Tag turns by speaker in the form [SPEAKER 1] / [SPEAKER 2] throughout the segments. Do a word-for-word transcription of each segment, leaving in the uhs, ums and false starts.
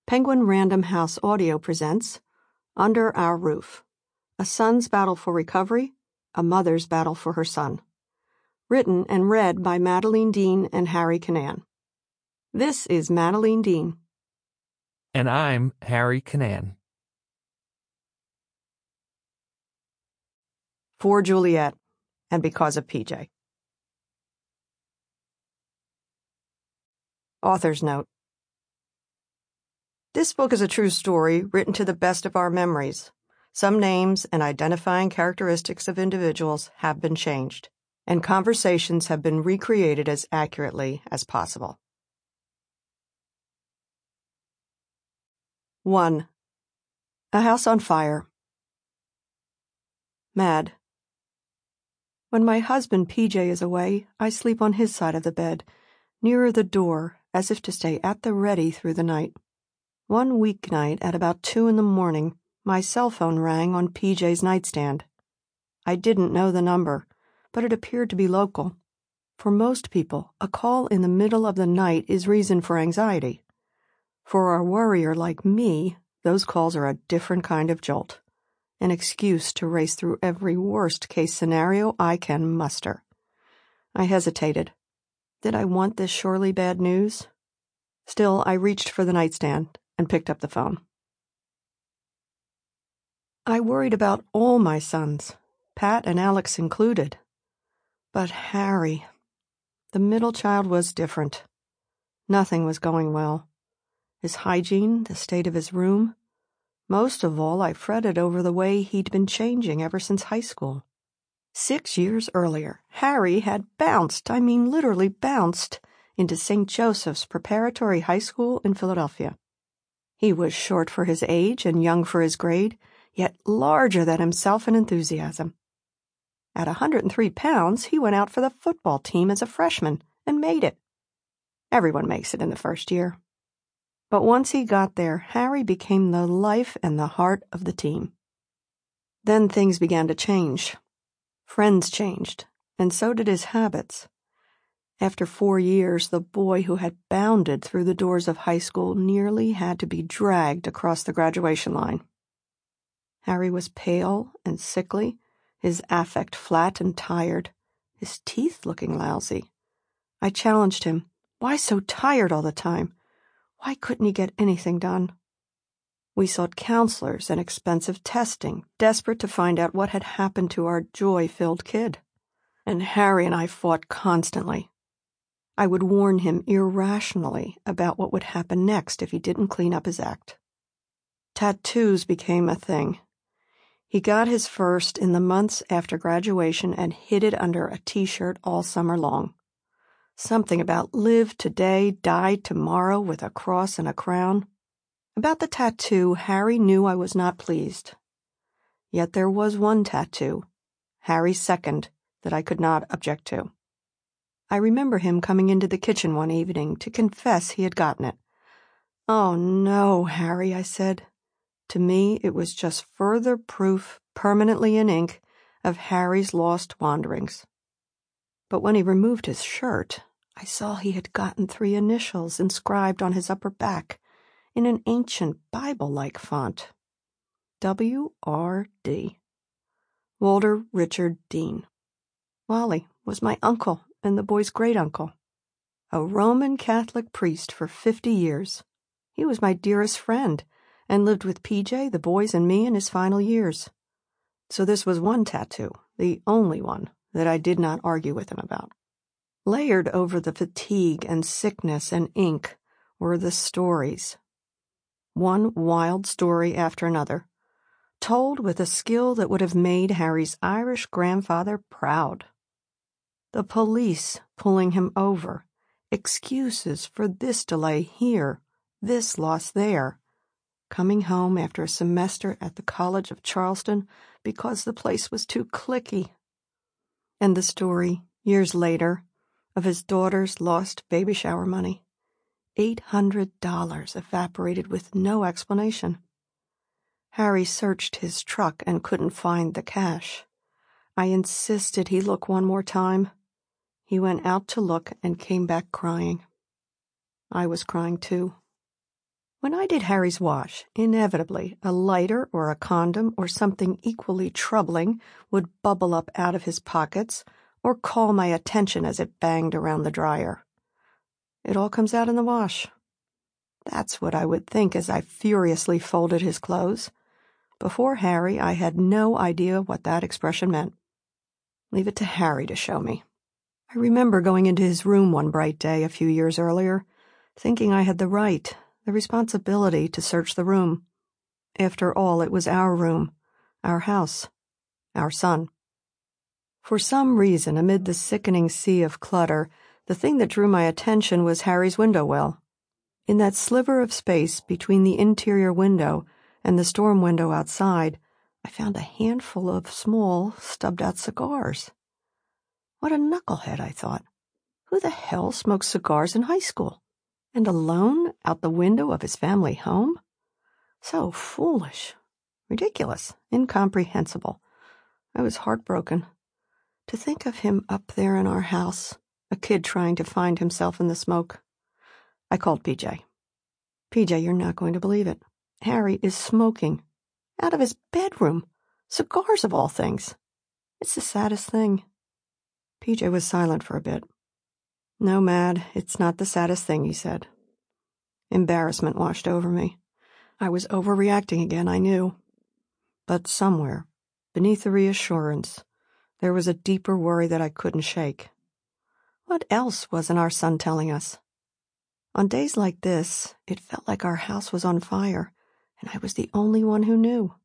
[SPEAKER 1] Penguin Random House Audio presents Under Our Roof, A Son's Battle for Recovery, A Mother's Battle for Her Son. Written and read by Madeline Dean and Harry Canaan. This is Madeline Dean.
[SPEAKER 2] And I'm Harry Canaan.
[SPEAKER 1] For Juliet, and because of P J. Author's note. This book is a true story written to the best of our memories. Some names and identifying characteristics of individuals have been changed, and conversations have been recreated as accurately as possible. one. A house on fire. Mad. When my husband P J is away, I sleep on his side of the bed, nearer the door, as if to stay at the ready through the night. One weeknight at about two in the morning, my cell phone rang on P J's nightstand. I didn't know the number, but it appeared to be local. For most people, a call in the middle of the night is reason for anxiety. For a worrier like me, those calls are a different kind of jolt, an excuse to race through every worst-case scenario I can muster. I hesitated. Did I want this surely bad news? Still, I reached for the nightstand and picked up the phone. I worried about all my sons, Pat and Alex included. But Harry, the middle child, was different. Nothing was going well. His hygiene, the state of his room. Most of all, I fretted over the way he'd been changing ever since high school. Six years earlier, Harry had bounced, I mean literally bounced, into Saint Joseph's Preparatory High School in Philadelphia. He was short for his age and young for his grade, yet larger than himself in enthusiasm. At one hundred three pounds, he went out for the football team as a freshman and made it. Everyone makes it in the first year. But once he got there, Harry became the life and the heart of the team. Then things began to change. Friends changed, and so did his habits. After four years, the boy who had bounded through the doors of high school nearly had to be dragged across the graduation line. Harry was pale and sickly, his affect flat and tired, his teeth looking lousy. I challenged him. Why so tired all the time? Why couldn't he get anything done? We sought counselors and expensive testing, desperate to find out what had happened to our joy-filled kid. And Harry and I fought constantly. I would warn him irrationally about what would happen next if he didn't clean up his act. Tattoos became a thing. He got his first in the months after graduation and hid it under a t-shirt all summer long. Something about live today, die tomorrow with a cross and a crown. About the tattoo, Harry knew I was not pleased. Yet there was one tattoo, Harry's second, that I could not object to. I remember him coming into the kitchen one evening to confess he had gotten it. "Oh, no, Harry," I said. To me, it was just further proof, permanently in ink, of Harry's lost wanderings. But when he removed his shirt, I saw he had gotten three initials inscribed on his upper back in an ancient Bible-like font. W R D. Walter Richard Dean. Wally was my uncle and the boy's great-uncle. A Roman Catholic priest for fifty years. He was my dearest friend and lived with P J, the boys, and me in his final years. So this was one tattoo, the only one, that I did not argue with him about. Layered over the fatigue and sickness and ink were the stories. One wild story after another, told with a skill that would have made Harry's Irish grandfather proud. The police pulling him over, excuses for this delay here, this loss there, coming home after a semester at the College of Charleston because the place was too cliquey. And the story, years later, of his daughter's lost baby shower money. Eight hundred dollars evaporated with no explanation. Harry searched his truck and couldn't find the cash. I insisted he look one more time. He went out to look and came back crying. I was crying too. When I did Harry's wash, inevitably a lighter or a condom or something equally troubling would bubble up out of his pockets or call my attention as it banged around the dryer. It all comes out in the wash. That's what I would think as I furiously folded his clothes. Before Harry, I had no idea what that expression meant. Leave it to Harry to show me. I remember going into his room one bright day a few years earlier, thinking I had the right, the responsibility to search the room. After all, it was our room, our house, our son. For some reason, amid the sickening sea of clutter, the thing that drew my attention was Harry's window well. In that sliver of space between the interior window and the storm window outside, I found a handful of small, stubbed-out cigars. What a knucklehead, I thought. Who the hell smokes cigars in high school? And alone out the window of his family home? So foolish. Ridiculous. Incomprehensible. I was heartbroken. To think of him up there in our house, a kid trying to find himself in the smoke. I called P J. P J, you're not going to believe it. Harry is smoking. Out of his bedroom. Cigars of all things. It's the saddest thing. P J was silent for a bit. No, Mad, it's not the saddest thing, he said. Embarrassment washed over me. I was overreacting again, I knew. But somewhere, beneath the reassurance, there was a deeper worry that I couldn't shake. What else wasn't our son telling us? On days like this, it felt like our house was on fire, and I was the only one who knew.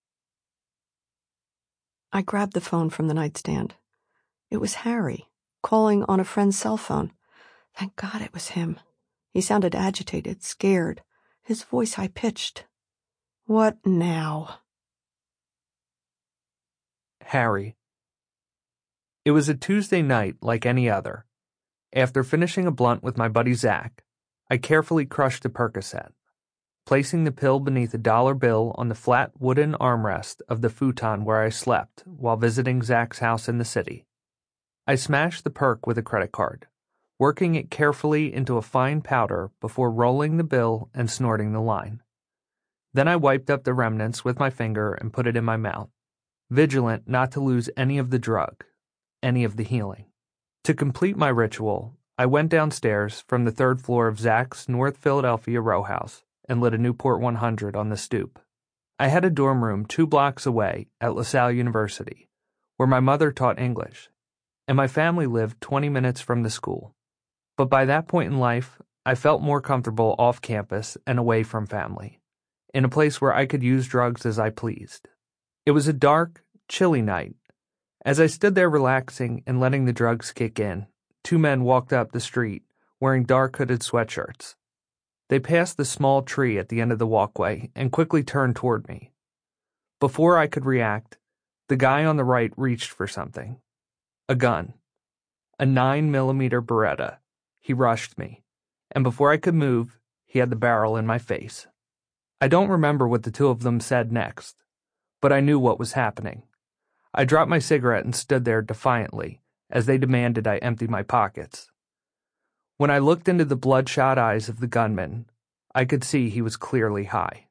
[SPEAKER 1] I grabbed the phone from the nightstand. It was Harry, calling on a friend's cell phone. Thank God it was him. He sounded agitated, scared, his voice high-pitched. What now?
[SPEAKER 2] Harry. It was a Tuesday night like any other. After finishing a blunt with my buddy Zach, I carefully crushed a Percocet, placing the pill beneath a dollar bill on the flat wooden armrest of the futon where I slept while visiting Zach's house in the city. I smashed the perk with a credit card, working it carefully into a fine powder before rolling the bill and snorting the line. Then I wiped up the remnants with my finger and put it in my mouth, vigilant not to lose any of the drug, any of the healing. To complete my ritual, I went downstairs from the third floor of Zach's North Philadelphia row house and lit a Newport one hundred on the stoop. I had a dorm room two blocks away at LaSalle University, where my mother taught English, and my family lived twenty minutes from the school. But by that point in life, I felt more comfortable off campus and away from family, in a place where I could use drugs as I pleased. It was a dark, chilly night. As I stood there relaxing and letting the drugs kick in, two men walked up the street wearing dark hooded sweatshirts. They passed the small tree at the end of the walkway and quickly turned toward me. Before I could react, the guy on the right reached for something. A gun. A nine millimeter Beretta. He rushed me, and before I could move, he had the barrel in my face. I don't remember what the two of them said next, but I knew what was happening. I dropped my cigarette and stood there defiantly as they demanded I empty my pockets. When I looked into the bloodshot eyes of the gunman, I could see he was clearly high.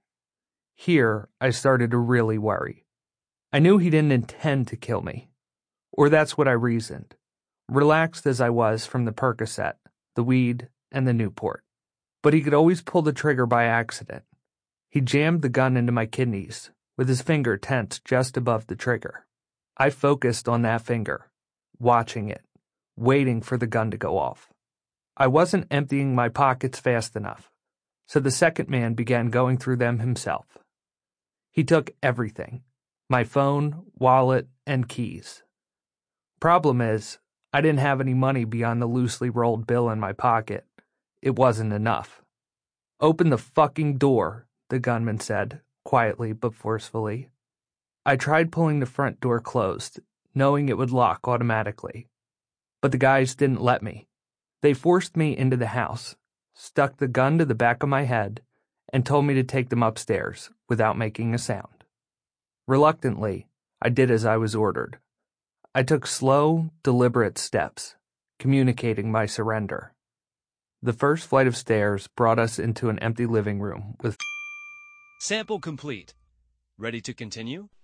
[SPEAKER 2] Here, I started to really worry. I knew he didn't intend to kill me, or that's what I reasoned, relaxed as I was from the Percocet, the weed, and the Newport. But he could always pull the trigger by accident. He jammed the gun into my kidneys, with his finger tensed just above the trigger. I focused on that finger, watching it, waiting for the gun to go off. I wasn't emptying my pockets fast enough, so the second man began going through them himself. He took everything, my phone, wallet, and keys. Problem is, I didn't have any money beyond the loosely rolled bill in my pocket. It wasn't enough. Open the fucking door, the gunman said, quietly but forcefully. I tried pulling the front door closed, knowing it would lock automatically. But the guys didn't let me. They forced me into the house, stuck the gun to the back of my head, and told me to take them upstairs without making a sound. Reluctantly, I did as I was ordered. I took slow, deliberate steps, communicating my surrender. The first flight of stairs brought us into an empty living room with
[SPEAKER 3] Sample complete. Ready to continue?